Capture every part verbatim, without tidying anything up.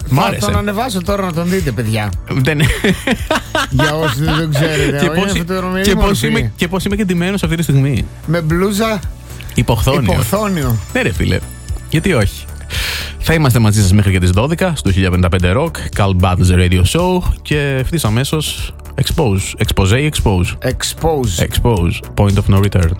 Μ' άρεσε. Θα τον ανεβάσω τώρα να τον δείτε, παιδιά. Δεν... Για όσοι δεν τον ξέρετε. Και πώς, και, πώς είμαι, και πώς είμαι και ντυμένος αυτή τη στιγμή. Με μπλούζα υποχθόνιο. υποχθόνιο. Ναι ρε φίλε, γιατί όχι. Θα είμαστε μαζί σας μέχρι και τις δώδεκα στο χίλια πενήντα πέντε Rock, Carl Bad's Radio Show και ευθύς αμέσως Expose, Expose, Expose. Expose. Expose, Point of No Return.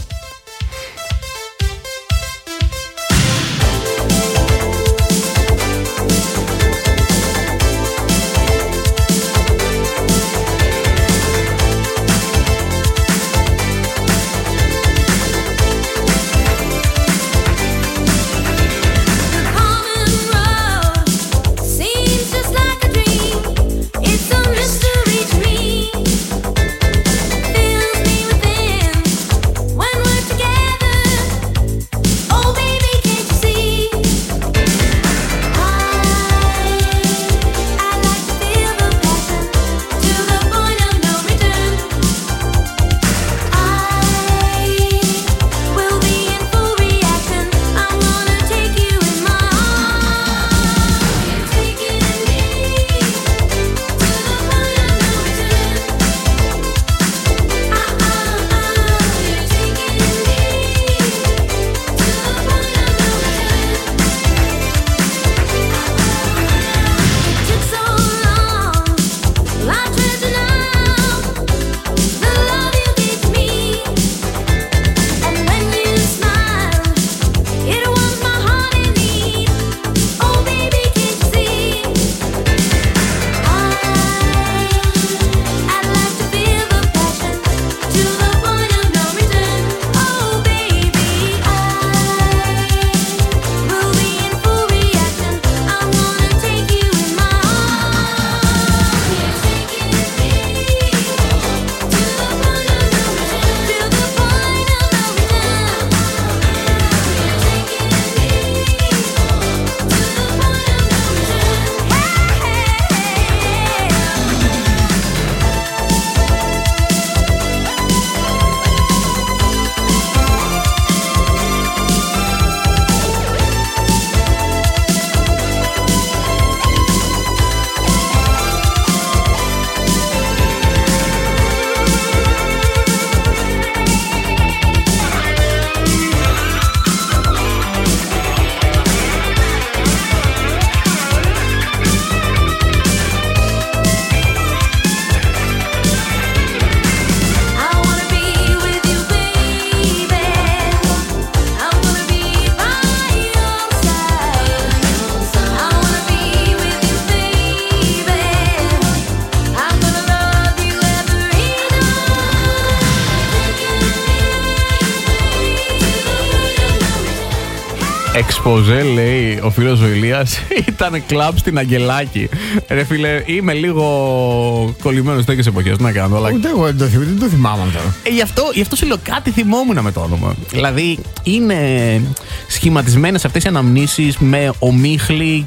Εξποζέ, λέει ο φίλος ο Ηλίας, ήταν κλαμπ στην Αγγελάκη. Ρε φίλε, είμαι λίγο κολλημένος τέτοιες εποχές. Να κάνω, αλλά... Ούτε εγώ δεν το, δεν το θυμάμαι τώρα. Ε, γι' αυτό, γι' αυτό σου λέω κάτι θυμόμουν με το όνομα. Δηλαδή, είναι σχηματισμένες αυτές οι αναμνήσεις με ομίχλη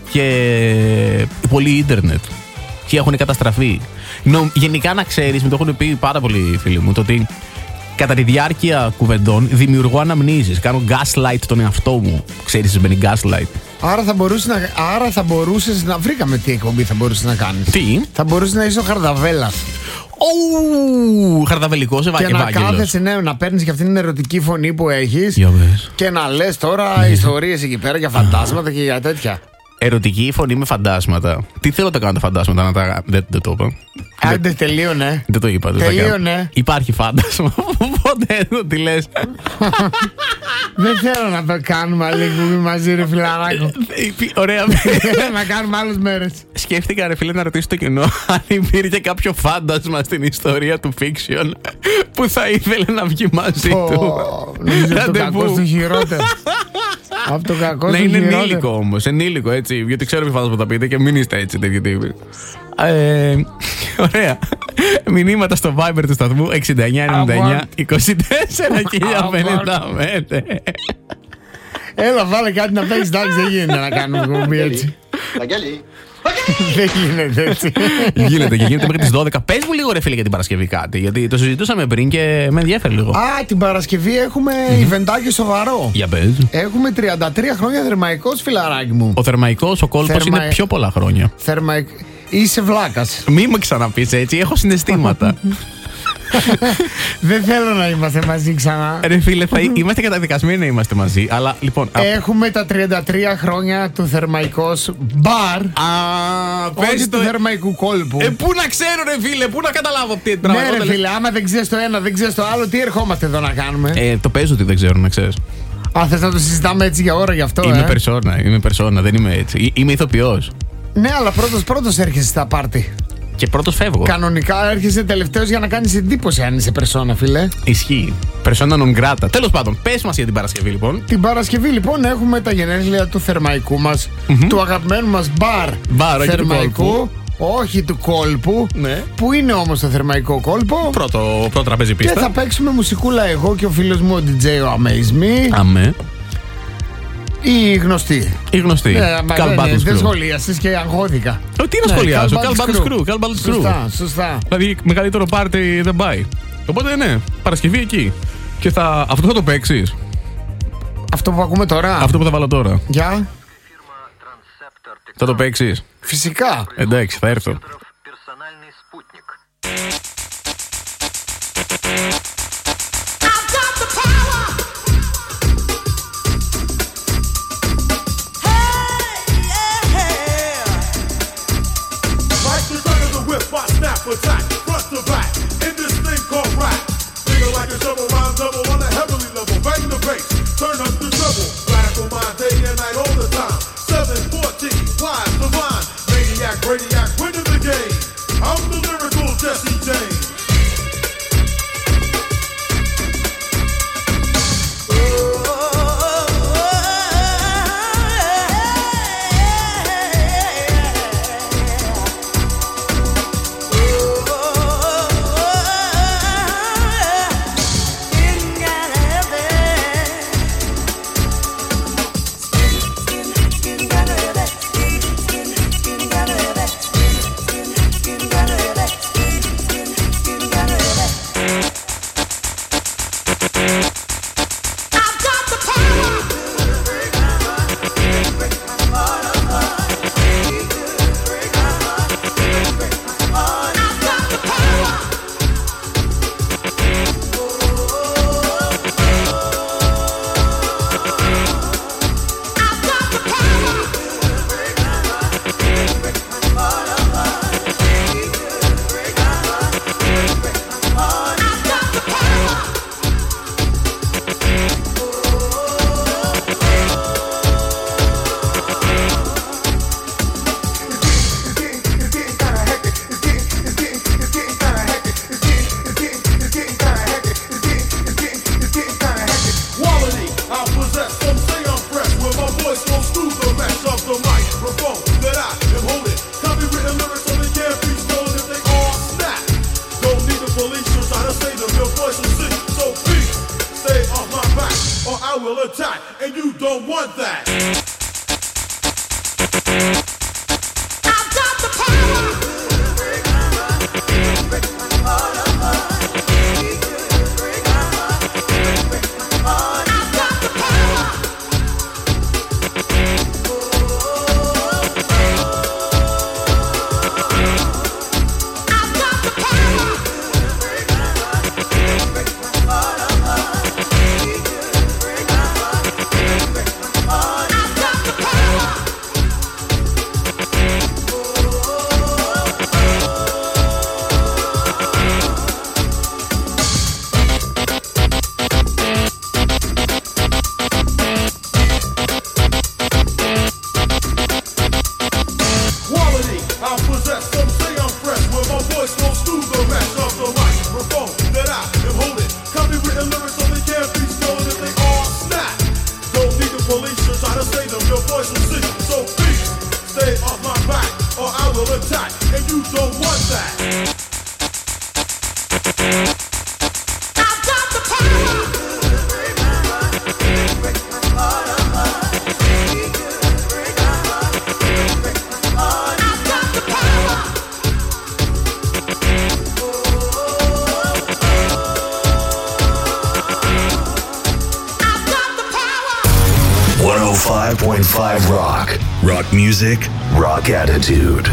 και πολύ ίντερνετ. Και έχουν καταστραφεί. Νο, γενικά, να ξέρεις, με το έχουν πει πάρα πολλοί φίλοι μου, το ότι κατά τη διάρκεια κουβεντών δημιουργώ αναμνήσεις. Κάνω gaslight τον εαυτό μου. Ξέρεις τι σημαίνει gaslight? Άρα θα, μπορούσες να, άρα θα μπορούσες να... Βρήκαμε τι εκπομπή θα μπορούσες να κάνεις. Τι? Θα μπορούσες να είσαι ο Χαρδαβέλλας. Ου, χαρδαβελικός Ευάγγελος. Και να κάθεσαι, ναι, να παίρνεις και αυτήν την ερωτική φωνή που έχεις. Και να λες τώρα ναι. ιστορίες εκεί πέρα για φαντάσματα και για τέτοια. Ερωτική φωνή με φαντάσματα. Τι θέλω να κάνω τα φαντάσματα, να τα. Δεν, δεν το είπα. Άντε, τελείωνε. Δεν το είπα. Τελείωνε. Υπάρχει φάντασμα. Πότε δεν τι λες. Δεν θέλω να το κάνουμε άλλη κουμπί μαζί, ρε φιλαράκο. Ωραία. Να κάνουμε άλλες μέρες. Σκέφτηκα, ρε φίλε, να ρωτήσω το κοινό αν υπήρχε κάποιο φάντασμα στην ιστορία του fiction που θα ήθελε να βγει μαζί του. Νομίζω το κακό στο χειρότερο. Από το κακό να στο είναι χειρότερο. ενήλικο όμως, ενήλικο έτσι, γιατί ξέρω ποιο φάντασμα θα πείτε και μην είστε έτσι τέτοιοι τύποι. Ε, ωραία. Μηνύματα στο Viber του σταθμού εξήντα εννιά ενενήντα εννιά είκοσι τέσσερα χίλια πενήντα πέντε. Έλα, βάλε κάτι να παίξεις, εντάξει, δεν γίνεται να κάνουμε κουμπί έτσι. Βαγγέλη. Δεν γίνεται έτσι. Γίνεται και γίνεται μέχρι τις δώδεκα. Πες μου λίγο, ρε φίλε, για την Παρασκευή κάτι. Γιατί το συζητούσαμε πριν και με ενδιαφέρει λίγο. Α, την Παρασκευή έχουμε ιβεντάκι σοβαρό. Για πες. Έχουμε τριάντα τρία χρόνια θερμαϊκός, φιλαράκι μου. Ο θερμαϊκός, ο κόλπος Θερμα- είναι πιο πολλά χρόνια. Θερμαϊκ... Είσαι βλάκας. Μη μου ξαναπείς έτσι, έχω συναισθήματα. Δεν θέλω να είμαστε μαζί ξανά. Ρε φίλε, θα είμαστε καταδικασμένοι να είμαστε μαζί. Αλλά λοιπόν. α- Έχουμε τα τριάντα τρία χρόνια του θερμαϊκός μπαρ. Α, Όχι πες του το. θερμαϊκού κόλπου. Ε, πού να ξέρω, ρε φίλε, πού να καταλάβω τι Ναι, τραγουδό. ρε φίλε, άμα δεν ξέρεις το ένα, δεν ξέρεις το άλλο, τι ερχόμαστε εδώ να κάνουμε. Ε, το παίζω ότι δεν ξέρω, να ξέρεις. Α, θες να το συζητάμε έτσι για ώρα γι' αυτό, Είμαι ε? περσόνα, είμαι περσόνα, δεν είμαι έτσι. Ε, Είμαι ηθοποιός. Ναι, αλλά πρώτος πρώτος έρχεσαι στα πάρτι. Και πρώτος φεύγω. Κανονικά έρχεσαι τελευταίος για να κάνεις εντύπωση αν είσαι περσόνα, φίλε. Ισχύει. Περσόνα non grata. Τέλος πάντων, πες μας για την Παρασκευή λοιπόν. Την Παρασκευή λοιπόν έχουμε τα γενέθλια του θερμαϊκού μας, του αγαπημένου μας μπαρ, Μπαρ, όχι του θερμαϊκού, κόλπου. όχι του κόλπου. Ναι. Που είναι όμως το θερμαϊκό κόλπο. Πρώτο, πρώτο τραπέζι Και πίστα. θα παίξουμε μουσικούλα εγώ και ο φίλος μου ο ντι τζέι ο Amaze Me. Αμέ. Η γνωστή. Η γνωστή. Ναι, μα Carl δεν, Battles δεν Crew. σχολίασες και αγχώθηκα. Ε, Τι να Ναι, σχολιάζω. Carl Carl Battles Battles Crew. Crew. Carl Battles Crew. Σωστά, σωστά. Δηλαδή μεγαλύτερο πάρτι δεν πάει. Οπότε ναι, Παρασκευή εκεί. Και θα, αυτό θα το παίξεις. Αυτό που ακούμε τώρα. Αυτό που θα βάλω τώρα. Για. Θα το παίξεις. Φυσικά. Εντάξει, θα έρθω. Персональный спутник. Like the gun of the whip, I snap attack, front to back, in this thing called rap. Feel like a double rhyme double on a heavenly level. Bang the bass, turn up the treble. Radical mind day and night all the time. seven fourteen, wise, divine, maniac, radiac, winning the game. I'm the lyrical Jesse James. Quality, I possess, some say I'm fresh. When my voice goes through the mesh of the microphone that I am holding. Copywritten lyrics so they can't be stolen if they all snap. Don't need the police to try to save them, your voice will sing. So please, stay off my back, or I will attack, and you don't want that. Quality, I possess, some say I'm fresh. When my voice goes through the mesh of the microphone that I am holding. Copywritten lyrics so they can't be stolen if they all snap. Don't need the police to try to save them, your voice will sing. So please, stay off my back, or I will attack, and you don't want that. point five Rock. Rock music, rock attitude.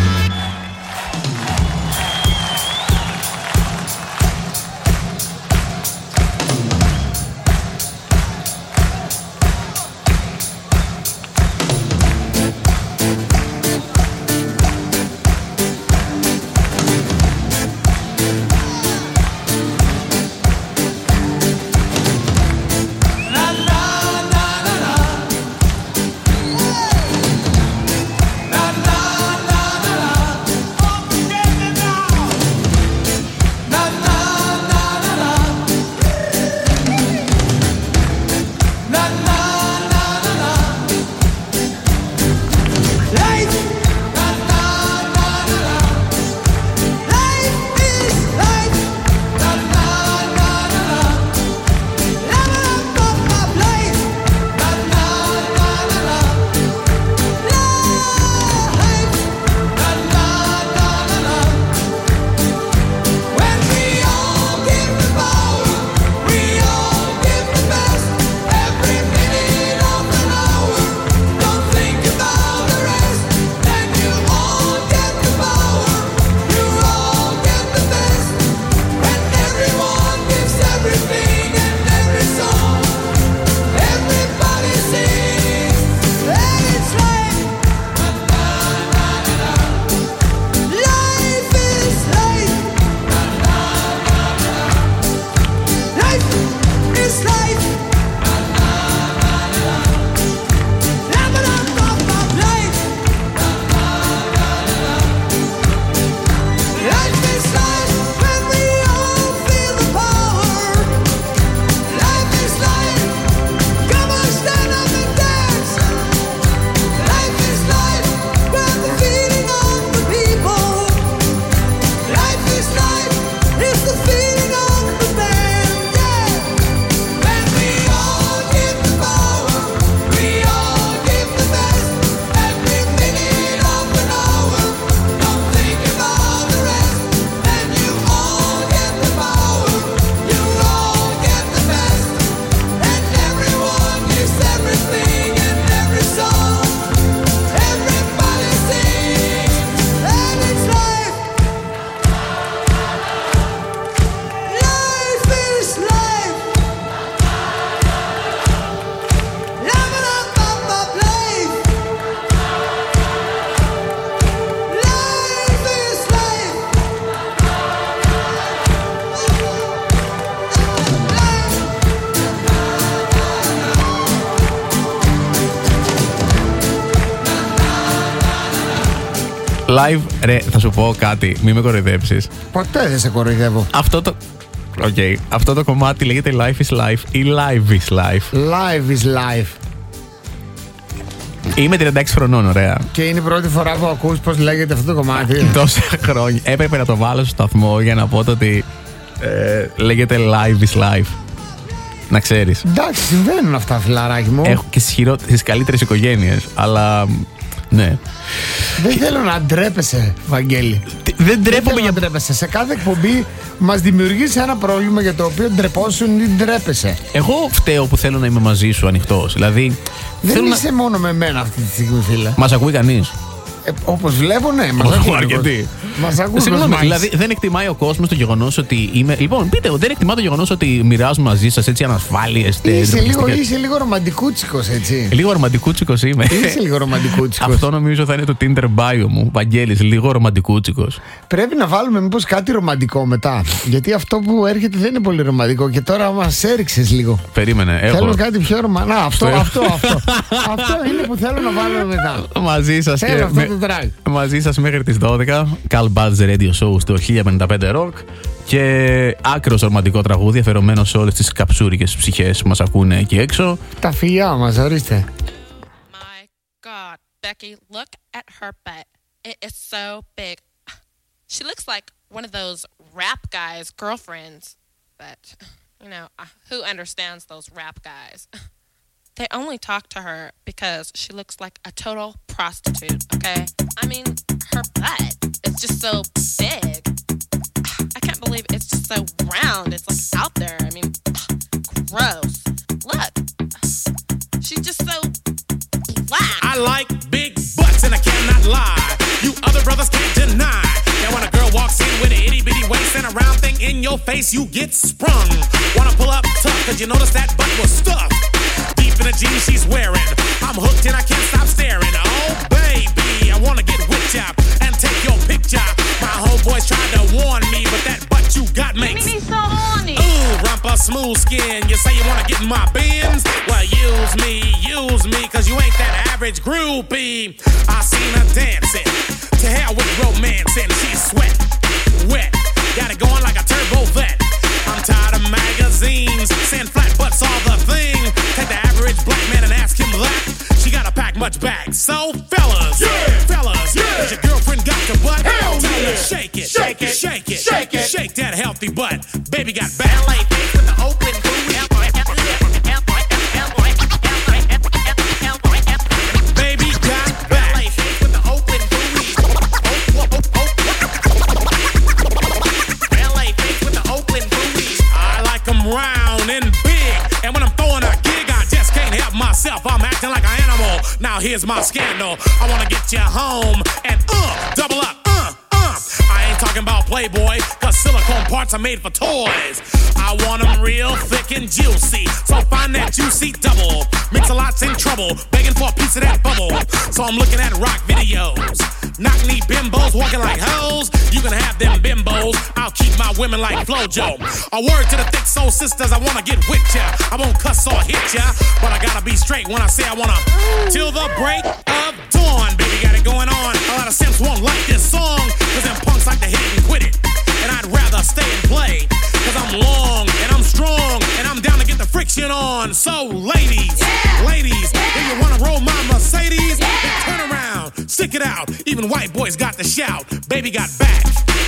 Live, ρε, θα σου πω κάτι, μη με κοροϊδέψεις. Ποτέ δεν σε κοροϊδεύω. Αυτό το... Οκ, okay. Αυτό το κομμάτι λέγεται Life is Life ή Live is Life. Live is life. Είμαι τριάντα έξι χρονών, ωραία. Και είναι η πρώτη φορά που ακούς πώς λέγεται αυτό το κομμάτι. Τόσα χρόνια. Έπρεπε να το βάλω στο σταθμό για να πω το ότι ε, λέγεται Live is Life. Να ξέρεις. Εντάξει, συμβαίνουν αυτά, φιλαράκι μου. Έχω και στις, χειρό... στις καλύτερες οικογένειες, αλλά ναι. Δεν θέλω να ντρέπεσαι, Βαγγέλη. Δεν ντρέπομαι για να ντρέπεσαι. Σε κάθε εκπομπή μας δημιουργείς ένα πρόβλημα για το οποίο ντρεπόσουν ή ντρέπεσαι. Εγώ φταίω που θέλω να είμαι μαζί σου ανοιχτός. Δηλαδή. Δεν είσαι να... μόνο με μένα αυτή τη στιγμή, φίλε. Μας ακούει κανείς? Ε, όπως βλέπω, ναι, μας ακούει αρκετοί. Μας ακούει. Συγγνώμη, δηλαδή δεν εκτιμάει ο κόσμος το γεγονός ότι είμαι. Λοιπόν, πείτε, δεν εκτιμά το γεγονός ότι μοιράζομαι μαζί σας έτσι ανασφάλειες. Είσαι, λίγο, είσαι λίγο ρομαντικούτσικος, έτσι. Λίγο ρομαντικούτσικος είμαι. Είσαι λίγο ρομαντικούτσικος. Αυτό νομίζω θα είναι το Tinder bio μου. Βαγγέλης, λίγο ρομαντικούτσικος. Πρέπει να βάλουμε μήπως κάτι ρομαντικό μετά. Γιατί αυτό που έρχεται δεν είναι πολύ ρομαντικό και τώρα μας έριξες λίγο. Περίμενε. Έχω... Θέλω κάτι πιο ρομαντικό. Αυτό, αυτό, αυτό. Αυτό είναι που θέλω να βάλουμε μετά. Μαζί σας και. Με... Μαζί σας μέχρι τις δώδεκα. Carl Bud's Radio Show στο χίλια πενήντα πέντε Rock. Και άκρος ρομαντικό τραγούδι αφιερωμένο σε όλες τις καψούρικες ψυχές που μας ακούνε εκεί έξω. Τα φιλιά μας, ορίστε. My God, Becky, look at her butt. It is so big. She looks like one of those rap guys' girlfriends. But, you know, who understands those rap guys? They only talk to her because she looks like a total prostitute, okay? I mean, her butt is just so big. I can't believe it's just so round. It's like out there. I mean, gross. Look. She's just so brothers can't deny that when a girl walks in with an itty bitty waist and a round thing in your face, you get sprung. Wanna pull up tough, cause you notice that butt was stuffed deep in the jeans she's wearing. I'm hooked and I can't stop staring. Oh baby, I wanna get whipped up and take your picture. My homeboys tried to warn me, but that butt you got makes me so horny. Ooh, rumpa smooth skin. You say you wanna get in my bins? Well, use me, use me, cause you ain't that average groupie. I seen her dancing, to hell with romance, and she's sweat, wet, got it going like a turbo vet. I'm tired of magazines saying flat butts all the thing. Take the average black man and ask him that. She gotta pack much back. So fellas, yeah. fellas, yeah. Has your girlfriend got your butt? Hell Tell yeah. her shake it, shake it, shake it, shake it, shake that healthy butt. Baby got back. L A bitch with the open booty. Baby got back. L A bitch with the open booty. L A bitch with the open booty. I like them round and big, and when I'm throwing a gig, I just can't help myself. I'm acting like an animal. Now here's my scandal. I wanna get you home and uh, double up, uh, uh. I ain't talking about Playboy, cause silicone parts are made for toys. I want them real thick and juicy, so find that juicy double. Mix-a-lot's in trouble, begging for a piece of that bubble. So I'm looking at rock videos, knock-knee bimbos walking like hoes. You can have them bimbos, I'll keep my women like Flojo. A word to the thick soul sisters, I wanna get with ya. I won't cuss or hit ya, but I gotta be straight when I say I wanna. Till the break of dawn, baby got it going on. A lot of simps won't like this song, cause them punks like to hit and quit it. And I'd rather stay and play, cause I'm long and I'm strong and I'm down to get the friction on. So ladies, yeah. ladies, yeah. if you wanna roll my Mercedes, yeah. then turn around, stick it out. Even white boys got to shout, baby got back.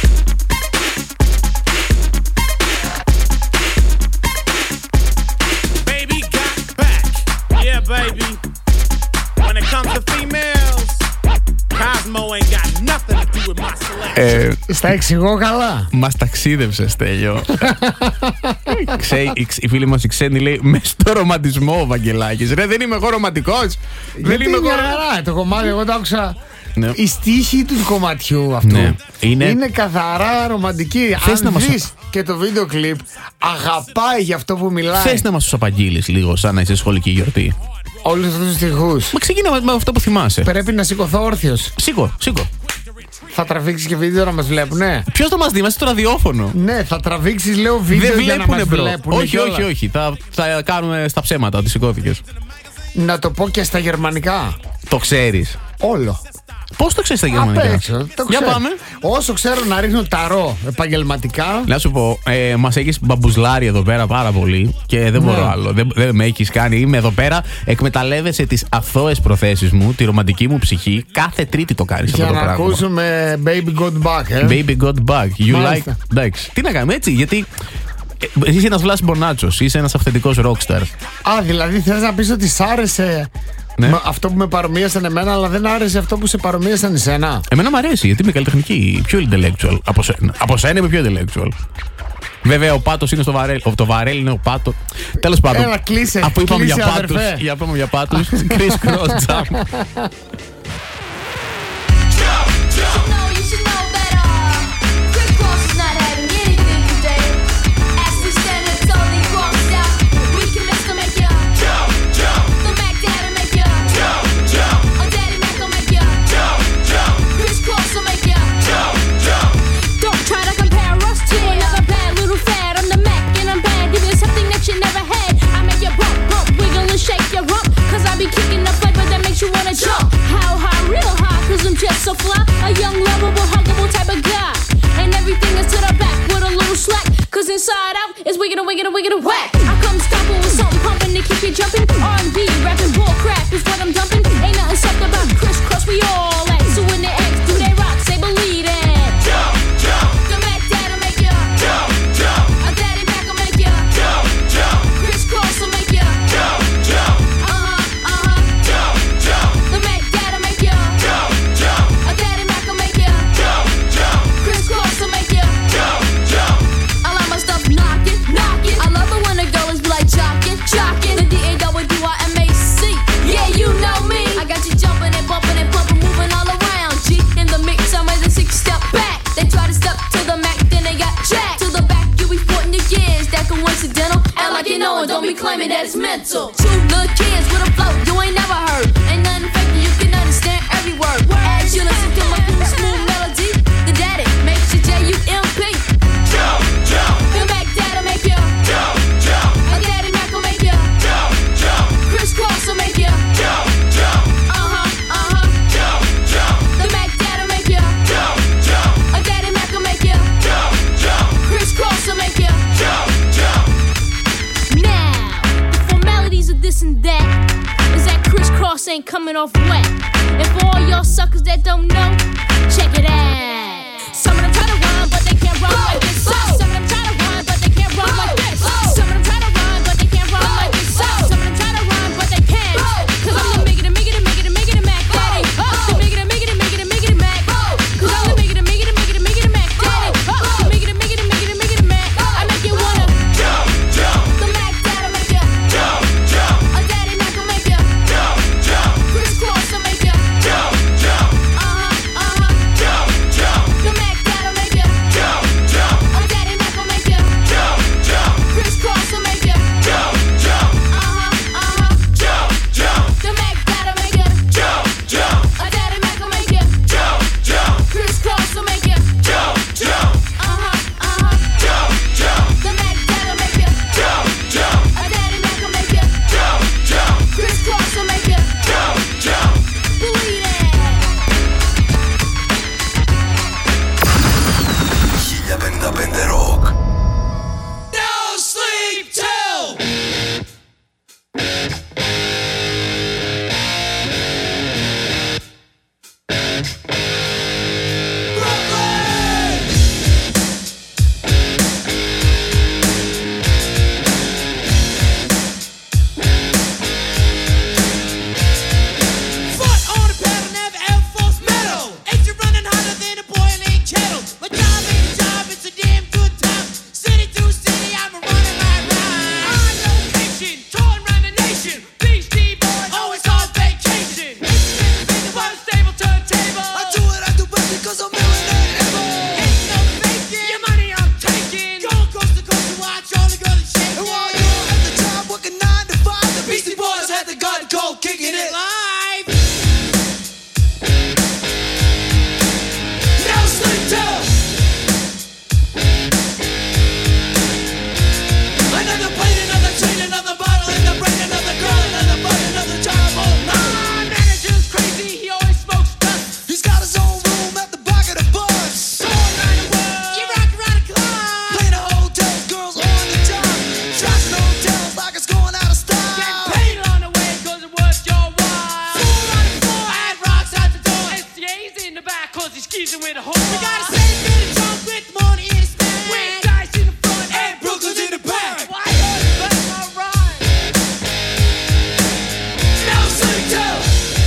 Baby got back. Yeah, baby. When it comes to females, Cosmo ain't got nothing to do with my selection. Ε, Στα εξηγώ καλά. Μας ταξίδευσε, Στέλιο. Ξέ, η, η φίλη μας η Ξένη λέει μες στο ρομαντισμό ο Βαγγελάκης. Ρε, δεν είμαι εγώ ρομαντικός. Δεν είμαι μια εγώ. χαρά το κομμάτι, εγώ το άκουσα. Ναι. Η στίχη του κομματιού αυτού ναι. είναι... είναι καθαρά ρομαντική. Θες Αν να δεις μας... και το βίντεο κλιπ, αγαπάει για αυτό που μιλάει. Θες να μας τους απαγγείλεις λίγο σαν να είσαι σχολική γιορτή? Όλους αυτούς τους στιχούς. Μα ξεκινά με αυτό που θυμάσαι. Πρέπει να σηκωθώ όρθιος. Σήκω, σήκω. Θα τραβήξεις και βίντεο να μας βλέπουνε. Ποιος θα μας δει, είμαστε στο ραδιόφωνο. Ναι, θα τραβήξεις, λέω, βίντεο δεν για να μας μπρο. βλέπουνε. Όχι, όχι, όχι. Θα, θα κάνουμε στα ψέματα ότι σηκώθηκες. Να το πω και στα γερμανικά. Το ξέρεις? Όλο. Πώς το ξέρεις στα γερμανικά? Απ' έξω, το Για ξέρω. πάμε. Όσο ξέρω να ρίχνω ταρό επαγγελματικά. Να σου πω, ε, μας έχεις μπαμπουσλάρει εδώ πέρα πάρα πολύ και δεν μπορώ ναι. άλλο. Δεν, δεν με έχεις κάνει. Είμαι εδώ πέρα, εκμεταλλεύεσαι τις αθώες προθέσεις μου, τη ρομαντική μου ψυχή. Κάθε Τρίτη το κάνεις αυτό το Για να πράγμα. ακούσουμε Baby Got Back, ε. Baby Got Back. You Μάλιστα. like. Εντάξει. Τι να κάνουμε έτσι, γιατί. ε, Είσαι ένας Βλάσης Μπονάτσος, είσαι ένας αυθεντικός rockstar. Α, δηλαδή θες να πεις ότι σ' άρεσε Ναι. με αυτό που με παρομοίασαν εμένα, αλλά δεν άρεσε αυτό που σε παρομοίασαν εσένα. Εμένα μου αρέσει γιατί είμαι καλλιτεχνική, πιο intellectual από σένα. Από σένα είμαι πιο intellectual. Βέβαια ο πάτος είναι στο βαρέλ. Το βαρέλ είναι ο πάτος. Τέλος πάντων. Έλα, κλείσε, αφού είπαμε κλείσε, για πάτους, αδερφέ. για είπαμε για πάτους, Chris Cross Jam. So fly, a young, lovable, huggable type of guy. And everything is to the back with a little slack. Cause inside out is wicked and wicked and wicked and whack. I come stomping with something pumping to keep you jumping. R and B, rapping, bull crap is what I'm dumping. Ain't nothing soft about Chris Cross, we all at. So when the X do they rock, say believe it. Jump, jump. The Mac Dad'll make ya jump, jump. A Daddy Mac will make ya jump, jump. Chris Cross will make ya jump, jump. Uh-huh, uh-huh. Jump, jump. The Mac Dad'll make ya jump, jump. A Daddy Mac will make ya jump, jump. Chris Cross will make ya jump, jump. I like my stuff knocking, knocking. I love it when the girls be like jocking, jocking. The D A W I M A C. Yeah, you know me. mental. Two little kids with a flow you ain't never heard. Ain't nothing fake, you can understand every word. As you listen to my cool smooth melody, the daddy makes you J U M P. Jump, jump, The Mac Dad'll make you. jump, jump, A Daddy Mac will make you. jump, jump, Crisscross will make you. jump, jump, Uh-huh, uh-huh. jump, jump, The Mac Dad'll make you. jump, jump, A Daddy Mac will make you. jump, jump, Crisscross will make you. jump, jump. Now, the formalities of this and that is that Crisscross ain't coming off wet. And for all y'all suckers that don't know, check it out. Some of them try to rhyme, but they can't rhyme like this. Some of them try to rhyme, but they can't rhyme like this. Some of them try to rhyme, but they can't rhyme like this. Some of them try to rhyme, but they can't. Cause I'm the make it, make it, make it, make it, Mac Daddy. The make it, make it, make it, make it, Mac. Cause I'm the make it, make it, make it, make it, Mac Daddy. The make it, make it, make it, make it, Mac. I make you wanna Jump, jump, the Mac Dad'll make ya. jump, jump, A Daddy Mac will make ya. jump, jump, Crisscross will make ya. jump, jump, Uh-huh, uh-huh. jump, jump, The Mac Dad'll make ya. jump, jump, A Daddy Mac will make ya. jump, jump, Crisscross will make ya. jump, jump, Uh-huh, uh-huh. jump, jump, The Mac Dad'll make ya. jump, jump, A Daddy Mac will make ya. jump, jump, Crisscross will make ya. jump, jump, Uh-huh, uh-huh. jump, jump, The Mac Dad'll make ya. jump, jump, A Daddy Mac will make ya. jump, jump, Crisscross will make ya. jump, jump. Believe it. χίλια πενήντα πέντε Rock. No sleep till. Foot on the pedal, never Air Force metal. Ain't you running hotter than a boiling kettle? My job ain't a job, it's a damn good time. City through city, I'm a running my ride. On location, touring around the nation. Beastie Boys always on vacation. Instruments making what a stable turntable. I do what I do best because I'm millionaire. Ain't no faking, your money I'm taking. Going coast to coast to watch all the girls shaking. And while you're at the job working nine to five, the Beastie Boys had the gun cold kicking it live. No sleep till. Another plane, another train, another bottle in the brain, another girl, another bud, another job. Oh no. My manager's crazy, he always smokes dust. He's got his own room at the back of the bus. All around the world, you rock around the clock. Playing the hotels, girls on the job. Trashing hotels like it's going out of style. Getting paid on the way 'cause it was your wife. Fool on the floor, I had rocks out the door. S C A's in the back 'cause he's skeezing with a whore. We got a safe in the trunk with money in his bag. With dice in the front and Brooklyn's in the back. Why you bet my ride? No sleep till.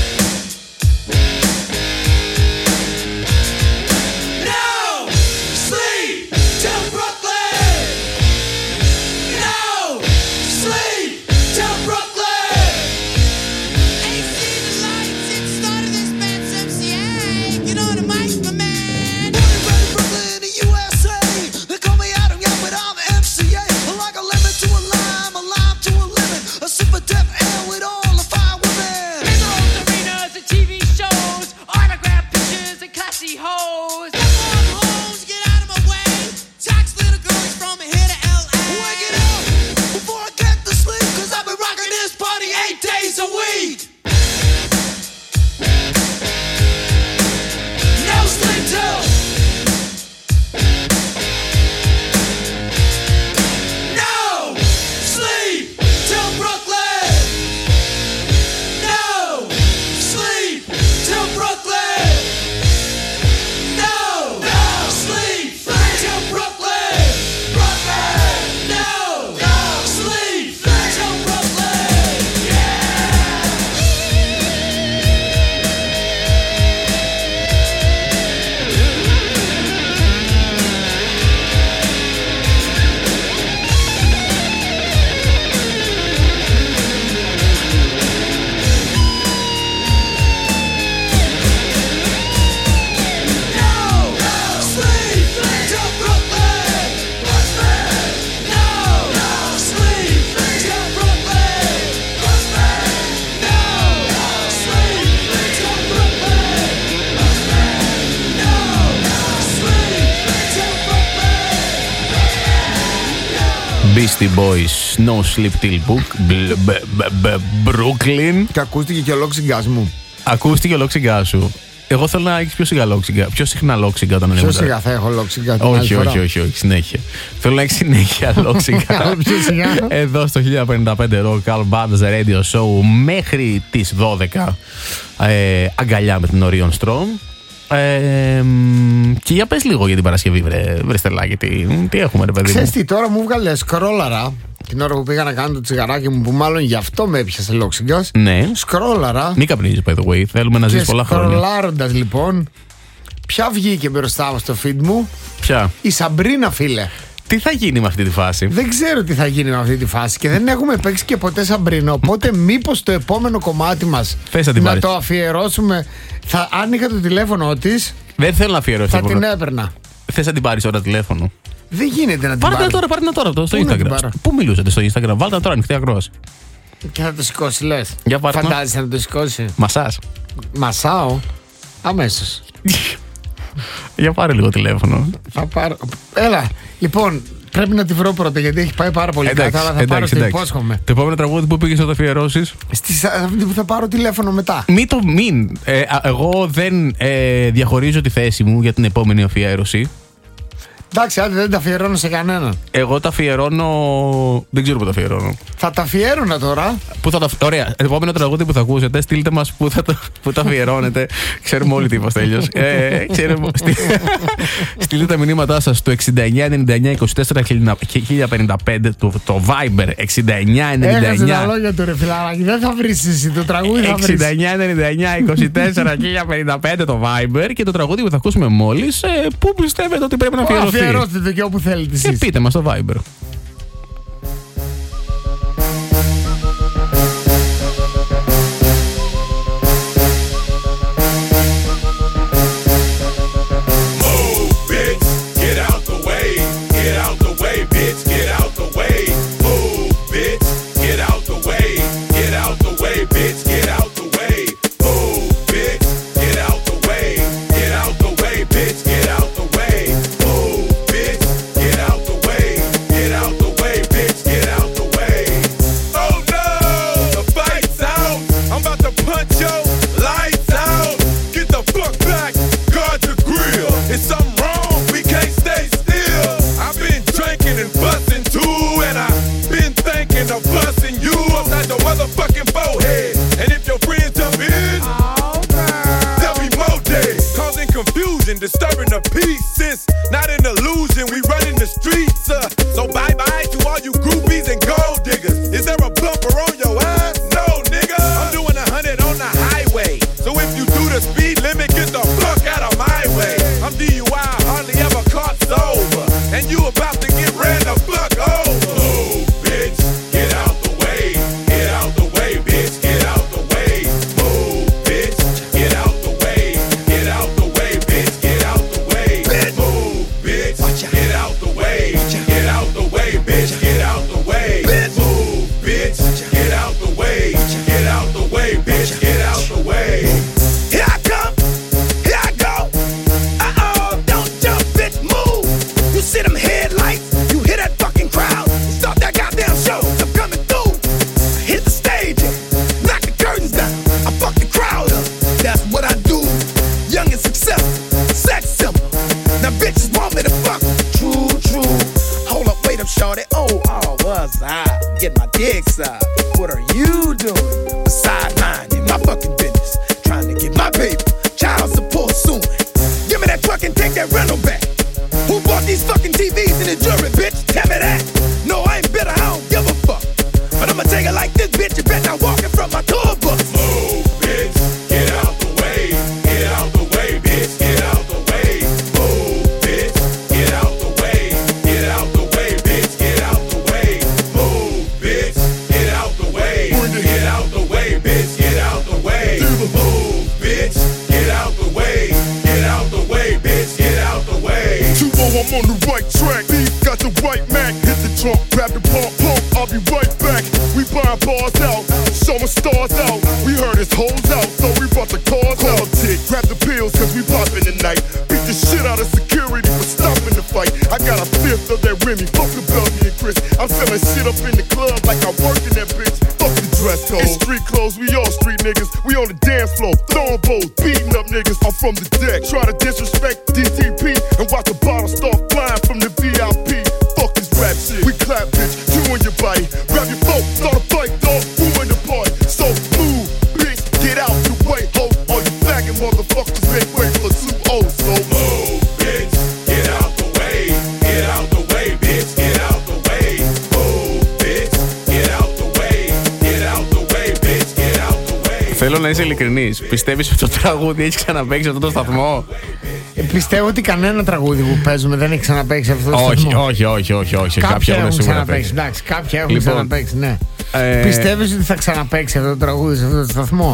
No sleep till Brooklyn. No sleep till Brooklyn. Ain't seen the lights since the start of this band's M C A. Get on the mic, my man. Born and bred in Brooklyn, the U S A. Beastie Boys, No Sleep Till Brooklyn. Και ακούστηκε και ο λόξιγκάς μου. Ακούστηκε ο λόξιγκάς σου. Εγώ θέλω να έχεις πιο σιγά λόξιγκα. Πιο συχνά λόξιγκα όταν πιο ανέβω. Πιο σιγά θα έχω λόξιγκα. Όχι, όχι, όχι, όχι, συνέχεια. Θέλω να έχεις συνέχεια λόξιγκα. Εδώ στο χίλια πενήντα πέντε Rock All Bands Radio Show μέχρι τις δώδεκα. Ε, αγκαλιά με την Orion Strong. Ε, και για πες λίγο για την Παρασκευή, βρε, βρε Στελάκη, τι, τι έχουμε, ρε παιδί μου. Ξέρεις τι, τώρα μου βγάλε σκρόλαρα την ώρα που πήγα να κάνω το τσιγαράκι μου, που μάλλον γι' αυτό με έπιασε λόξιγκας. Ναι. Σκρόλαρα. Μην καπνίζεις, by the way. Θέλουμε να ζεις πολλά χρόνια. Σκρολάροντας λοιπόν, ποια βγήκε μπροστά μου στο feed μου? Ποια? Η Σαμπρίνα, φίλε. Τι θα γίνει με αυτή τη φάση? Δεν ξέρω τι θα γίνει με αυτή τη φάση και δεν έχουμε παίξει και ποτέ Σαμπρίνα. Οπότε μήπως το επόμενο κομμάτι μας να, να το αφιερώσουμε. Θα, αν είχα το τηλέφωνο της, δεν θέλω να αφιερώσω. Θα την έπαιρνα. Θες να την πάρεις τώρα τηλέφωνο? Δεν γίνεται να την πάρει. Πάρτε τώρα, πάρτε τώρα το, στο Πού Instagram. Πού μιλούσατε στο Instagram? Βάλτε τώρα ανοιχτή ακρόαση. Και θα το σηκώσει, λες? Για πάρτε. Φαντάζεσαι να το σηκώσει? Μασάς. Μασάω. Αμέσως. Για πάρε λίγο τηλέφωνο. Θα πάρω. Έλα, λοιπόν, πρέπει να τη βρω πρώτα γιατί έχει πάει πάρα πολύ εντάξει, καλά. Αλλά θα εντάξει, πάρω, στο εντάξει. υπόσχομαι. Το επόμενο τραγούδι που πήγες να το αφιερώσεις? Αυτή που θα πάρω τηλέφωνο μετά. Μην το μην. Ε, εγώ δεν ε, διαχωρίζω τη θέση μου για την επόμενη αφιέρωση. Εντάξει, άντε δεν τα αφιερώνω σε κανέναν. Εγώ τα αφιερώνω. Δεν ξέρω πού τα αφιερώνω. Θα τα αφιέρωνα τώρα. Πού θα τα... Ωραία. Επόμενο τραγούδι που θα ακούσετε, στείλτε μας πού θα το, πού τα αφιερώνετε. Ξέρουμε όλοι τι είμαστε, Τέλειος. Ε, ξέρουμε... Στείλτε τα μηνύματά σας στο εξήντα εννιά ενενήντα εννιά είκοσι τέσσερα χίλια πενήντα πέντε, το, το Viber εξήντα εννιά ενενήντα εννιά. Έχασε τα λόγια του, ρε φιλαράκι. Δεν θα βρεις εσύ το τραγούδι. Θα βρεις. εξήντα εννιά ενενήντα εννιά είκοσι τέσσερα χίλια πενήντα πέντε το Viber και το τραγούδι που θα ακούσουμε μόλις. Ε, πού πιστεύετε ότι πρέπει να αφιερωθεί? Αφιερώστε το και όπου θέλετε εσείς. Και πείτε μας στο Viber. Disturbing the peace, since not an illusion, we running the streets. Uh, so bye bye to all you groupies and gold diggers. Is there a bumper on your ass? No, nigga. I'm doing a hundred on the highway. So if you do the speed limit, get the fuck out of my way. I'm D U I, hardly ever caught sober, and you about to get ran the fuck over. Move, bitch, get out the way. Get out the way, bitch, get out the way. Move, bitch, get out the way. Get out the way, bitch. Get out the way, move, bitch. Get out the way, get out the way, bitch. Get out the way, move, bitch. Get out the way, get out the way, bitch. Get out the way. Here I come, here I go. Uh oh, don't jump, bitch, move. You see them headlights, you hear that fucking crowd. Start that goddamn show, I'm coming through. I hit the stage, knock the curtains down. I fuck the crowd up, that's what I do. Young and successful, sex symbol. Now bitches want me to fuck. True, true. Hold up, wait up, shorty. Oh, oh, what's up? Get my dick sucked. What are you doing? Beside minding my fucking business. Trying to get my paper. Child support soon. Give me that truck and take that rental back. Who bought these fucking T Vs in the jury, bitch? Tell me that. No, I ain't bitter, I don't give a fuck. But I'ma take it like this, bitch. You bet not walking from my tour bus. Move, bitch. Get out the way. Get out the way, bitch. Get out the way. Move, bitch. Get out the way. Get out the way, bitch. Get out the way. Move, bitch. Get out the way. Get out the way, bitch. Get out the way. Move, bitch. Get out the way. Get out the way, bitch. Get out the way. two oh, I'm on the right track. Beef got the right Mac. Hit the trunk, grab the pump, pump. I'll be right back. We buying bars out, showing stars out. We heard his hoes out, so we brought the cars out. Tick, grab the pills, cause we poppin' tonight. Beat the shit out of security for stopping the fight. I got a fifth of that Remy, fuck the Belgian and Chris. I'm selling shit up in the club like I work in that bitch. Fuck the dress code. It's street clothes, we all street niggas. We on the dance floor, throwing bowls, beating up niggas. I'm from the deck, try to disrespect D T P and watch the bottle start flying from the V I P. Fuck this rap shit. We clap, bitch, you and your body. Grab your phone, start a fight, dog, who in the party? So move, bitch, get out the way, ho. All you faggot motherfuckers make way for two O's. So move, bitch, get out the way, get out the way, bitch, get out the way. Move, bitch, get out the way, get out the way, bitch, get out the way. Θέλω να είσαι ειλικρινής. Πιστεύεις ότι το τραγούδι έχει ξαναπαίξει σε αυτό το σταθμό? Ε, πιστεύω ότι κανένα τραγούδι που παίζουμε δεν έχει ξαναπαίξει αυτό το όχι, σταθμό. όχι, όχι, όχι, όχι. Κάποια έχουν σίγουρα ξαναπαίξει. Εντάξει, κάποια έχουν λοιπόν, ξαναπαίξει, ναι. Ε... Πιστεύεις ότι θα ξαναπαίξει αυτό το τραγούδι σε αυτό το σταθμό?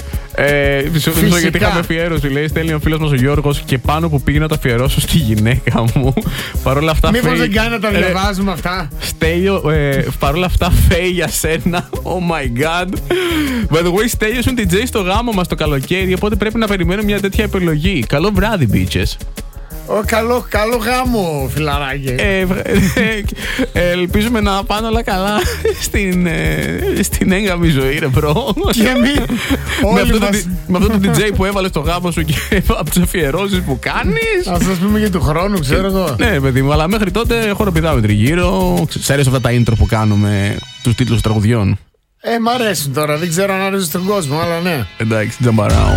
Ε, Φυσικά. Γιατί είχαμε αφιέρωση, λέει, στέλνει ο φίλος μας ο Γιώργος και πάνω που πήγε να το αφιερώσω στη γυναίκα μου. Παρ' όλα αυτά. Μήπως φέει... δεν κάνει να τα διαβάζουμε ε, αυτά. Στέλιο, ε, παρ' όλα αυτά φέει για σένα. Oh my god. By the way, Στέλιο είναι ντι τζέι στο γάμο μας το καλοκαίρι, οπότε πρέπει να περιμένουμε μια τέτοια επιλογή. Καλό βράδυ, bitches. Ω, καλό, καλό γάμο, φιλαράκι. Ε, ε, ε, ελπίζουμε να πάνε όλα καλά στην, ε, στην έγκαμη ζωή, ρε μπρο. Και εμείς με, αυτό το, με αυτό το ντι τζέι που έβαλε στο γάμο σου και από τις αφιερώσεις που κάνεις. Ας σας πούμε για του χρόνου, ξέρω εγώ. Ναι, παιδί μου, αλλά μέχρι τότε χοροπηδάμε τριγύρω. Ξέρεις αυτά τα intro που κάνουμε, τους τίτλους τραγουδιών? Ε, μ' αρέσουν τώρα, δεν ξέρω αν αρέσουν στον κόσμο, αλλά ναι. Εντάξει, jump around.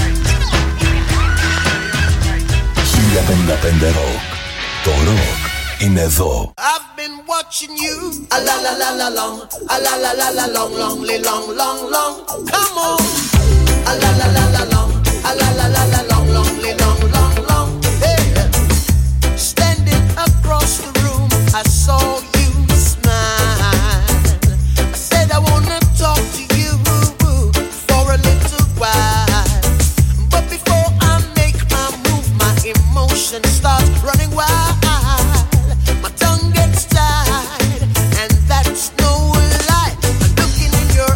χίλια πενήντα πέντε Rock. Το rock είναι εδώ. I've been watching you a la la la la long, a la la la la long, long, long, long, long. Come on, a la la la la long, a la la la la long, long, long, long, long. Hey, standing across the room, I saw you smile. I said I wanna talk to you for a little while, but before I make my move, my emotions start running wild. My tongue gets tied, and that's no lie. I'm looking in your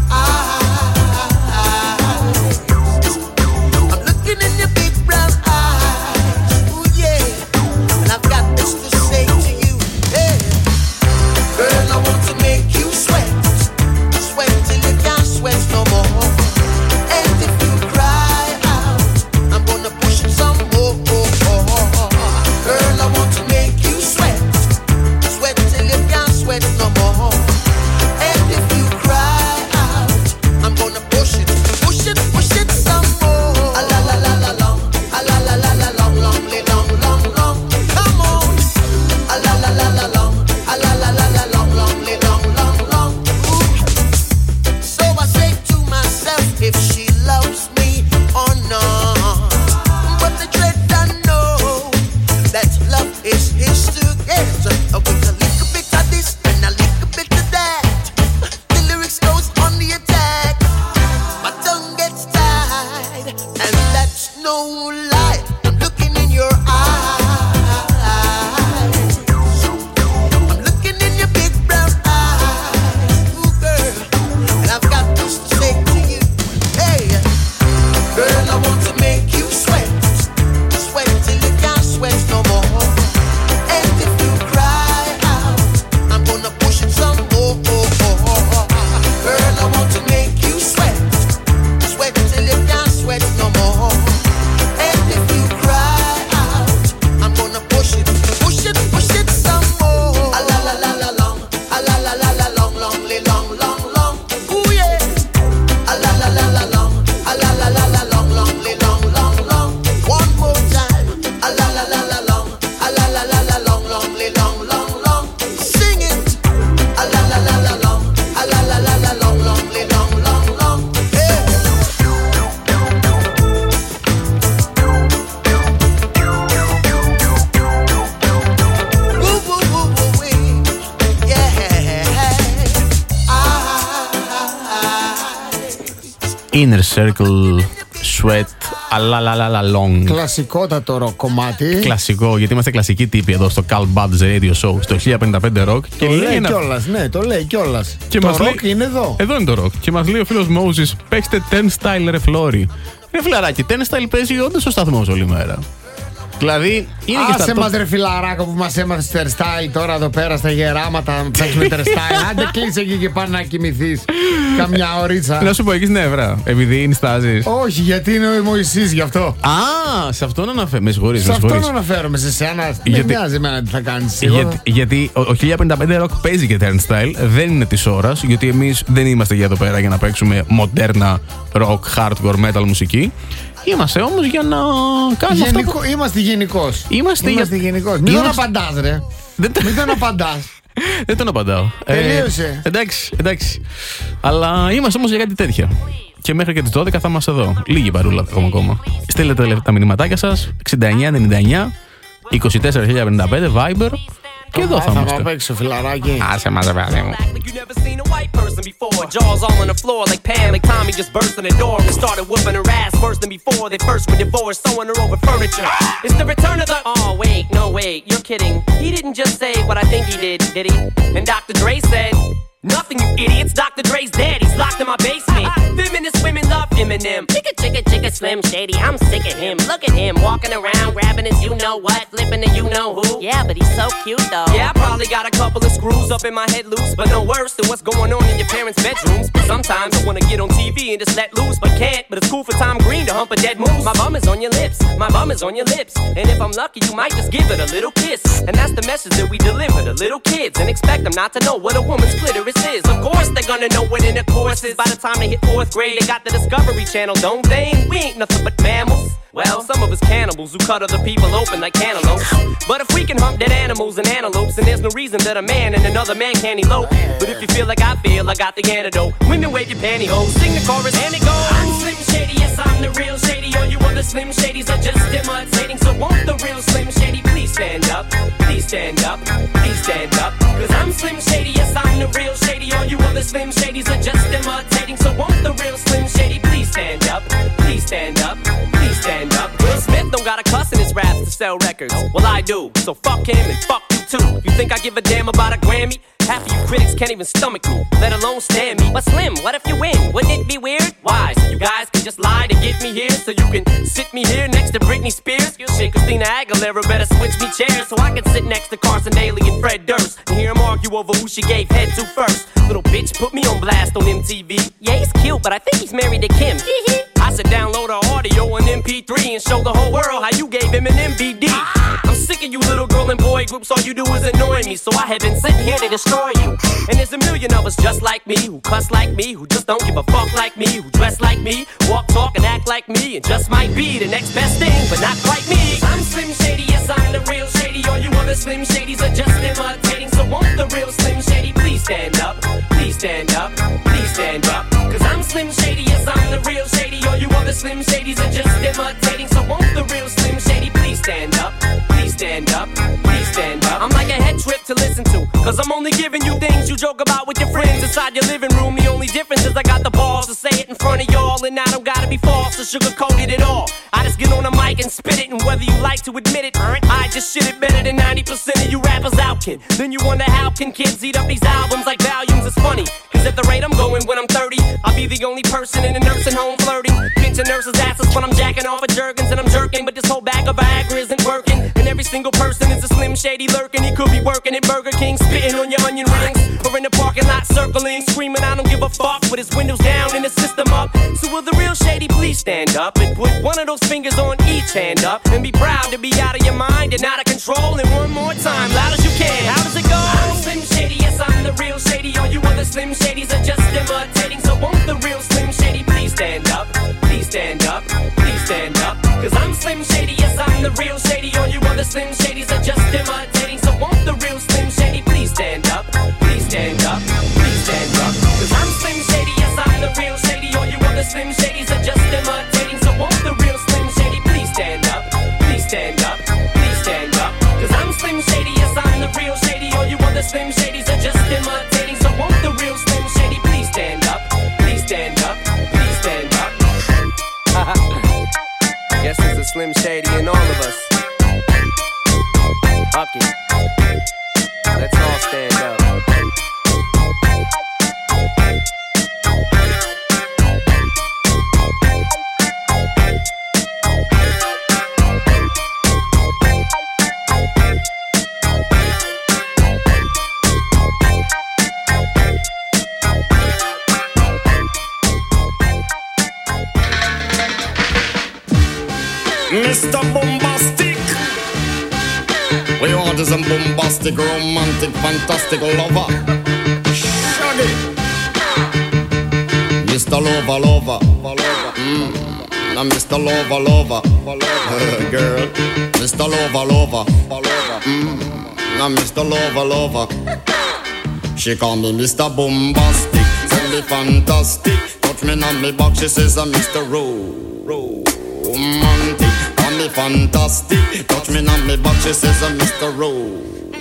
eyes. I'm looking in your big brown eyes. Ooh, yeah. And I've got this to say to you. Hey, girl, I want to make you sweat. Sweat till you can't sweat no more. And if you cry out, I'm gonna push it some more. Girl, I want to make you sweat. Sweat till you can't sweat no more. And if you cry out, I'm gonna push it, push it, push it some more. A la la la la long, a la la la la long, long, long, long, long. Come on. A la la la la long, a la la la la long, long, long, long, long. Ooh. So I say to myself, if she loves me or not. But the dread I know that love is his to get. With a little bit of this and a little bit of that, the lyrics goes on the attack. My tongue gets tied, and that's no lie. I'm looking in your eyes. I'm looking in your big brown eyes. Ooh, girl, and I've got this to say to you. Hey, girl, I want to make you sweat. Sweat till you can't sweat no more. And if you cry out, I'm gonna push it some more. Girl, I want to make you sweat. Sweat till you can't sweat no more. And if you cry out, I'm gonna push it, push it, push it some more. A la la la la long, a la la la la long, long, long, long, long. Ooh yeah. A la la la la long, a la la la la long, long, long, long, long. One more time. A la la la la long, a la la la la long, long, long, long, long. Sing it. A la la la la long, a la la la la long, long, long, long, long. Hey. Woo woo woo woo wee. Yeah. I. Inner Circle, Sweat, a la la la la long. Κλασικότατο ροκ κομμάτι. Κλασικό, γιατί είμαστε κλασικοί τύποι εδώ στο Carl Bud's Radio Show, στο χίλια πενήντα πέντε Rock. Το λέει ένα... κιόλας, ναι, το λέει κιόλας. Το μας ροκ λέει... είναι εδώ. Εδώ είναι το rock. Και μας λέει ο φίλος Moses, παίξτε Turnstile ρε Φλόρι. Ρε φιλαράκι, Turnstile παίζει όντως ο σταθμός όλη μέρα. Δηλαδή, είναι και στα άσε top... μας ρε φιλαράκο που μας έμαθες Turnstile τώρα εδώ πέρα στα γεράματα. Παίξουμε Turnstile. Άντε κλείσε εκεί και πάνε να κοιμηθείς καμιά ωρίτσα. Να σου πω, έχεις νεύρα, επειδή νιστάζεις. Όχι, γιατί είναι ο Μωυσής γι' αυτό. Α, σε αυτόν αναφέρομαι. Με συγχωρείς, σε με συγχωρείς. αυτόν αναφέρομαι, σε σένα. Γιατί... Δεν μοιάζει εμένα τι θα κάνεις. Για... Γιατί ο, ο χίλια πενήντα πέντε Rock παίζει και Turnstile, δεν είναι της ώρας, γιατί εμείς δεν είμαστε για εδώ πέρα για να παίξουμε μοντέρνα rock, hardcore, metal μουσική. Είμαστε όμως για να κάνουμε Γενικό, αυτό που... Είμαστε γενικώς. Είμαστε, είμαστε για... γενικώς. Μην είμαστε... τον απαντάς ρε. Δεν... Μην τον απαντάς. Δεν τον απαντάω. Τελείωσε. Ε, εντάξει, εντάξει. Αλλά είμαστε όμως για κάτι τέτοια. Και μέχρι και τις δώδεκα θα είμαστε εδώ. Λίγη παρούλα ακόμα ακόμα. Στείλετε τα μηνυματάκια σας εξήντα εννιά ενενήντα εννιά είκοσι τέσσερα χίλια πενήντα πέντε Viber. Και εδώ θα είμαστε. Θα παίξω φιλαράκι. Άσε μας, παιδί μου. Before jaws all on the floor like Pam, like Tommy just burst in the door and started whooping her ass worse than before. They first were divorced, sewing her over furniture. It's the return of the. Oh wait, no wait, you're kidding. He didn't just say what I think he did, did he? And Doctor Dre said. Nothing, you idiots. Doctor Dre's dead. He's locked in my basement. Feminist women love Eminem. Chicka, chicka, chicka, Slim Shady. I'm sick of him. Look at him walking around, grabbing his you know what, flipping the you know who. Yeah, but he's so cute though. Yeah, I probably got a couple of screws up in my head loose, but no worse than what's going on in your parents' bedrooms. Sometimes I wanna get on T V and just let loose, but can't. But it's cool for Tom Green to hump a dead moose. My bum is on your lips. My bum is on your lips. And if I'm lucky, you might just give it a little kiss. And that's the message that we deliver to little kids, and expect them not to know what a woman's clitoris is. Of course they're gonna know what intercourse is. By the time they hit fourth grade, they got the discovery Discovery Channel, don't they? We ain't nothing but mammals. Well, some of us cannibals who cut other people open like cantaloupes. But if we can hump dead animals and antelopes, then there's no reason that a man and another man can't elope. But if you feel like I feel, I got the antidote. Women wave your pantyhose, sing the chorus and it goes. I'm Slim Shady, yes I'm the real Shady. All you other Slim Shadys are just imitating. So won't the real Slim Shady please stand up? Please stand up, please stand up. Cause I'm Slim Shady, yes I'm the real Shady. All you other Slim Shadys are just imitating. So won't the real Slim Shady please stand up? Please stand up, please stand up. Will Smith don't got a cuss in his raps to sell records. Well, I do, so fuck him and fuck you too. You think I give a damn about a Grammy? Half of you critics can't even stomach me, let alone stand me. But Slim, what if you win? Wouldn't it be weird? Why? So you guys can just lie to get me here, so you can sit me here next to Britney Spears? Shit, Christina Aguilera better switch me chairs, so I can sit next to Carson Daly and Fred Durst and hear them argue over who she gave head to first. Little bitch put me on blast on M T V. Yeah, he's cute, but I think he's married to Kim. I should download her audio on M P three and show the whole world how you gave him an M V D. I'm sick of you little girl and boy groups, all you do is annoy me, so I have been sitting here to destroy you. And there's a million of us just like me, who cuss like me, who just don't give a fuck like me, who dress like me, walk, talk, and act like me, and just might be the next best thing, but not quite me. I'm Slim Shady, yes I'm the real Shady. All you other Slim Shadys are just imitating. So won't the real Slim Shady please stand up? Please stand up, please stand up. Cause I'm Slim Shady, yes I'm the real Shady. All you other Slim Shadys are just imitating. So won't the real Slim Shady please stand up? Please stand up, please stand up. I'm like a head trip to listen to, cause I'm only giving you things you joke about with your friends inside your living room. The only difference is I got the balls to say it in front of y'all, and I don't gotta be false or sugarcoat it at all. I just get on the mic and spit it, and whether you like to admit it, I just shit it better than ninety percent of you rappers out, kid. Then you wonder how can kids eat up these albums like volumes. It's funny, cause at the rate I'm going when I'm thirty, I'll be the only person in a nursing home flirting, pinching nurses' asses when I'm jacking off of Jergens and I'm jerking. But this whole bag of Viagra isn't working, and every single person is a Slim Shady lurking. He could be working at Burger King, spitting on your onion rings, or in the parking lot circling, screaming I don't give a fuck with his windows down and his system up. So will the real Shady please stand up and put one of those fingers on each hand up and be proud to be out of your mind and out of control? And one more time, loud as you can, how does it go? I'm Slim Shady, yes I'm the real Shady. All you other Slim Shadys are just imitating. So won't the real Slim Shady please stand up? Please stand up, please stand up. Cause I'm Slim Shady, yes I'm the real Shady. All you other Slim Shadys are just imitating. So won't the real Slim Shady please stand up? Please stand up, please stand up. Cause I'm Slim Shady, yes I'm the real Shady. All you other Slim Shadys are just imitating. So won't the real Slim Shady please stand up? Please stand up, please stand up. Cause I'm Slim Shady, yes I'm the real Shady. All you other Slim Shadys are just imitating. So won't the real Slim Shady please stand up? Please stand up, please stand up. Guess there's a Slim Shady in all of us. Fuck it. Let's all stand up. Mister Bombastic, we want is a bombastic, romantic, fantastic lover. Shaggy, Mister Lover, lover, mm. Now Mister Lover, lover, uh, girl, Mister Lover, lover, mm. Now Mister Lover, lover. She call me Mister Bombastic, tell me fantastic. Touch me on me back, she says I'm Mister Ro, Ro, romantic. Me fantastic, touch me on me back, she says I'm Mister Rose.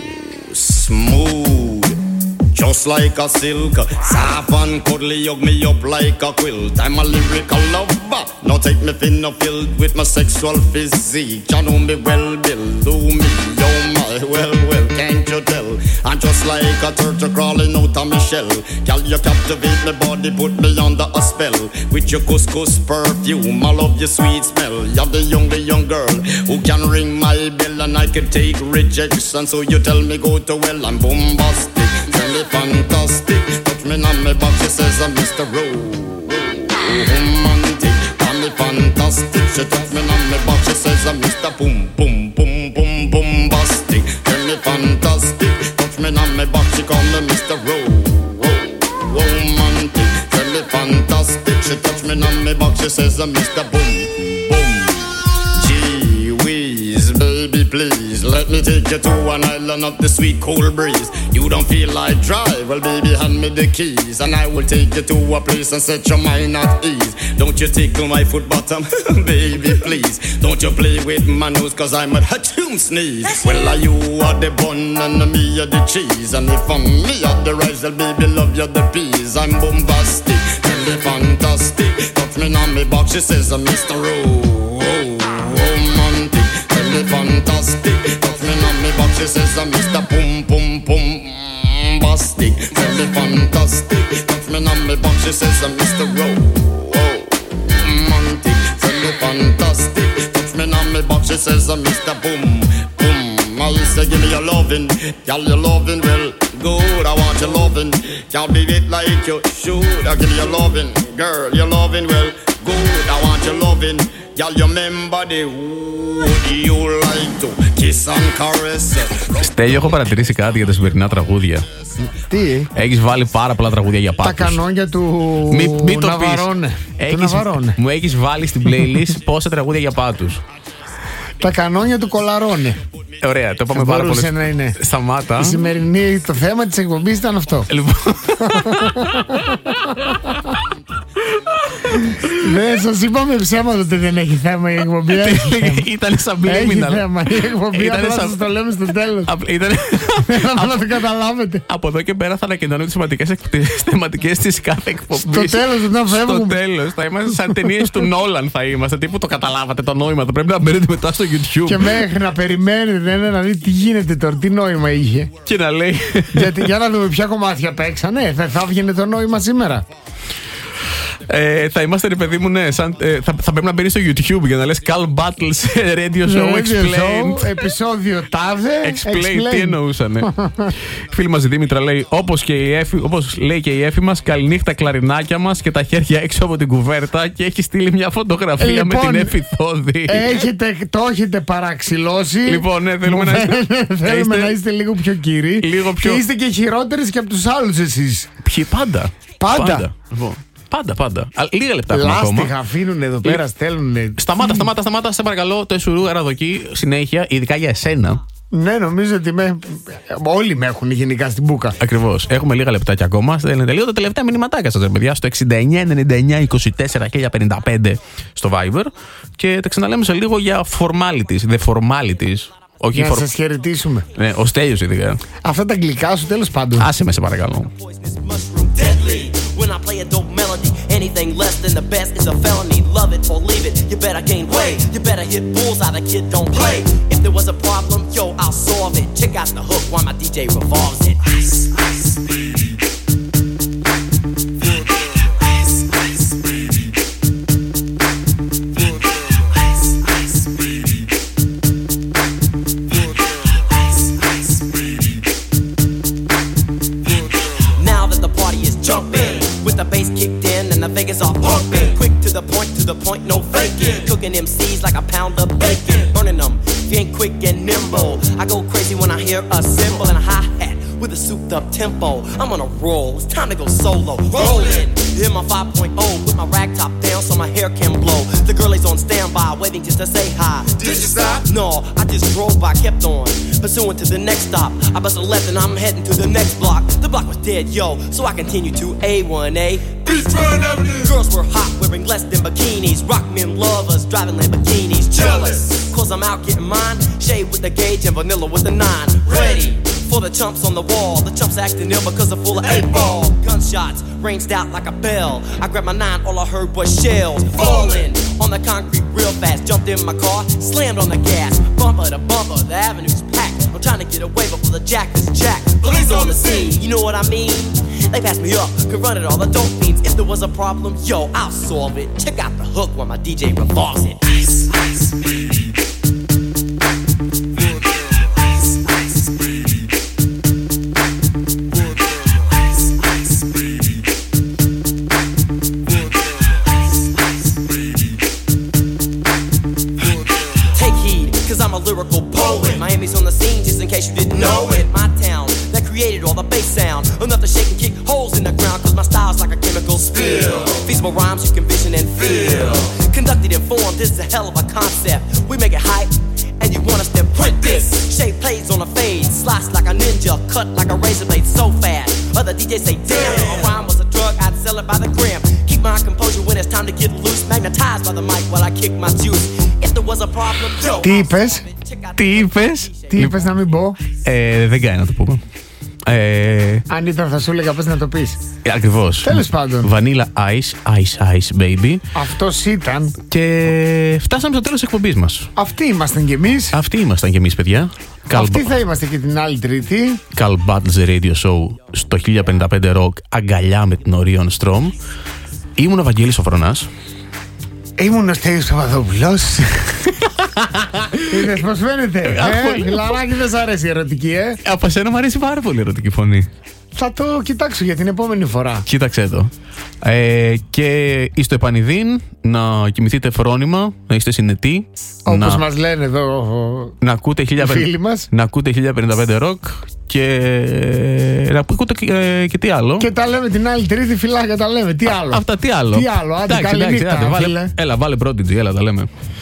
Smooth, just like a silk, soft and cuddly, hug me up like a quilt. I'm a lyrical lover, now take me thin or filled with my sexual physique. You know me well, Bill, do me, oh my, well, well, can't you tell? I'm just like a turtle crawling out of my shell. Girl, you captivate my body, put me under a spell. With your couscous perfume, I love your sweet smell. You're the young, the young girl who can ring my bell, and I can take rejection. So you tell me go to well, I'm bombastic, tell me fantastic. Touch me on my back, she says I'm Mister Rose. Romantic, tell me fantastic. She touch me on my back, she says I'm Mister Boom, boom, boom, boom, bombastic. Tell me fantastic. Touch me on my back, she call me Mister Rose. Romantic, tell me fantastic. She touch me on my back, she says, uh, Mister Boom, boom. Gee whiz, baby, please, let me take you to an island of the sweet cool breeze. You don't feel like drive, well, baby, hand me the keys, and I will take you to a place and set your mind at ease. Don't you tickle my foot bottom, baby, please. Don't you play with my nose, cause I'm a hatoom sneeze. Well, are you are the bun and me are the cheese, and if I'm me are the rice, well, baby, love you the peas. I'm bombastic, really fantastic. Touch me on me box, she says, uh, Mister Oh, romantic, really fantastic. Touch me on me box, she says, uh, Mister Pum Pum Pum Bastic, really fantastic. Touch me on me box, she says, uh, Mister Oh, romantic, really fantastic. Touch me on me box, she says, uh, Mister Boom Boom. I say, give me your lovin', y'all your lovin', well, good, I want your lovin'. Can't be it like you should. I give me your lovin', girl, your lovin', well, good, I want your lovin'. Y'all you remember the would you like to kiss and caress. Στέλιο, έχω παρατηρήσει κάτι για τα σημερινά τραγούδια. Τι? Έχεις βάλει πάρα πολλά τραγούδια για πάτους. Τα κανόνια του μη, μη το Ναβαρώνε. Έχεις, μου έχεις βάλει στην playlist πόσα τραγούδια για πάτους. Τα κανόνια του Κολαρώνε. Ωραία, το είπαμε πάρα πολύ. Να είναι. Σταμάτα. Η σημερινή, το θέμα της εκπομπής ήταν αυτό. Λοιπόν. Δεν σας είπαμε ψέματα ότι δεν έχει θέμα η εκπομπή. Ήταν subliminal. Έχει θέμα η εκπομπή, απλά σας το λέμε στο τέλος. Να το καταλάβετε. Από εδώ και πέρα θα ανακοινώνω τις θεματικές της κάθε εκπομπής. Στο τέλος, όταν φεύγουμε. Στο τέλος, θα είμαστε σαν ταινίες του Νόλαν θα είμαστε. Τύπου το καταλάβατε το νόημα, θα πρέπει να μπαίνετε μετά στο YouTube. Και μέχρι να περιμένετε να δείτε τι γίνεται τώρα, τι νόημα είχε. Και να λέει. Γιατί για να δούμε ποια κομμάτια παίξανε, θα, θα βγαίνει το νόημα σήμερα. Ε, θα είμαστε, ρε παιδί μου, ναι, σαν, ε, θα, θα πρέπει να μπαίνει στο YouTube για να λες Cal Battles Radio Show Explained. Επεισόδιο τάδε. Explained, τι εννοούσανε. Φίλη μας η Δήμητρα λέει, όπως, και η Εφη, όπως λέει και η Εφη μας, καληνύχτα κλαρινάκια μας και τα χέρια έξω από την κουβέρτα, και έχει στείλει μια φωτογραφία ε, λοιπόν, με την Εφη Θόδη. Έχετε, το έχετε παραξηλώσει. Λοιπόν, ναι, θέλουμε, να είστε, θέλουμε είστε, να είστε λίγο πιο κύριοι. Λίγο πιο... Και είστε και χειρότερες και από τους άλλους εσείς. Ποιοι, πάντα. Πάντα. Πάντα. Λοιπόν. Πάντα, πάντα. Α, λίγα λεπτά έχουμε ακόμα. Λάστιχα αφήνουν εδώ πέρα, στέλνουν. Σταμάτα, σταμάτα, σταμάτα, σε παρακαλώ. Το Εσουρού Αραδοκή συνέχεια, ειδικά για εσένα. Ναι, νομίζω ότι με... όλοι με έχουν γενικά στην μπούκα. Ακριβώς. Έχουμε λίγα λεπτάκια ακόμα. Στέλνετε λίγο τα τελευταία μηνυματάκια σας, παιδιά, στο εξήντα εννιά ενενήντα εννιά είκοσι τέσσερα χίλια πενήντα πέντε στο Viber. Και τα ξαναλέμε σε λίγο για formalities, the formalities. Όχι, να φορ... σας χαιρετήσουμε. Ναι, ο Στέλιος ειδικά. Αυτά τα αγγλικά σου, τέλος πάντων. Άσε με, σε παρακαλώ. When I play a dope melody, anything less than the best is a felony. Love it or leave it, you better gain weight. You better hit bullseye, the kid don't play. If there was a problem, yo, I'll solve it. Check out the hook while my D J revolves it. Ice, ice. The bass kicked in and the Vegas are pumping. Quick to the point, to the point, no faking. Cooking M Cs like a pound of bacon. Burning them, if you ain't quick and nimble. I go crazy when I hear a cymbal and a hi-hat with a souped up tempo. I'm on a roll, it's time to go solo. Rollin', hit my five point oh, put my rag top down so my hair can blow. The girl is on standby, waiting just to say hi. Did you stop? No, I just drove by, kept on. Pursuing to the next stop. I bust a left and I'm heading to the next block. The block was dead, yo, so I continue to A one A. Beachfront Avenue. Girls were hot, wearing less than bikinis. Rock men lovers, driving Lamborghinis. Jealous, cause I'm out getting mine. Shade with the gauge and vanilla with the nine. Ready for the chumps on the wall. The chumps acting ill because they're full of eight ball. Gunshots ranged out like a bell. I grabbed my nine, all I heard was shells falling on the concrete real fast. Jumped in my car, slammed on the gas. Bumper to bumper, the avenue's packed. I'm trying to get away before the jack is jacked. Police on the scene, you know what I mean? They passed me up, could run it all the dope fiends. If there was a problem, yo, I'll solve it. Check out the hook while my D J revolves it. Ice, ice. Lyrical poet. Miami's on the scene just in case you didn't know it. My town that created all the bass sound. Enough to shake and kick holes in the ground. Cause my style's like a chemical spill. These were rhymes you can vision and feel. Conducted in form, this is a hell of a concept. We make it hype, and you want us to print this. Shape plays on a fade, slice like a ninja, cut like a razor blade so fast. Other D Js say, damn, if a rhyme was a drug, I'd sell it by the gram. Keep my composure when it's time to get loose. Magnetized by the mic while I kick my juice. If there was a problem, yo. Τι είπες? Τι είπες? Τι είπες να μην πω? Ε, δεν κάνει να το πούμε. Ε, Αν ήταν θα σου έλεγα πες να το πεις. ε, ακριβώς. Τέλος πάντων. Vanilla Ice, Ice Ice Baby. Αυτός ήταν. Και φτάσαμε στο τέλος της εκπομπής μας. Αυτοί ήμασταν κι εμείς. Αυτοί ήμασταν κι εμείς, παιδιά. Αυτοί θα είμαστε και την άλλη Τρίτη. Carl Battles Radio Show στο χίλια πενήντα πέντε Rock, αγκαλιά με την Orion Strom. Ήμουν ο Βαγγέλης Σοφρονάς. Ήμουν ο Στέλιος Παπαδόπουλος. Είδες πως φαίνεται? Ε, φιλαράκι, δεν σ' αρέσει η ερωτική, ε? Από σένα μου αρέσει πάρα πολύ η ερωτική φωνή. Θα το κοιτάξω για την επόμενη φορά. Κοίταξε το. Ε, και είστε επανειδήν, να κοιμηθείτε φρόνημα, να είστε συνετοί. Όπως να, μας λένε εδώ να ακούτε οι φίλοι μας. Να ακούτε χίλια πενήντα πέντε Rock και να ακούτε και, ε, και τι άλλο. Και τα λέμε την άλλη Τρίτη, φιλάκια, τα λέμε. Τι άλλο? Α, αυτά τι άλλο. Τι άλλο, άντε, εντάξει, καλή εντάξει, νύχτα, άντε, βάλε, φίλε. έλα, βάλε Prodigy, έλα, τα λέμε.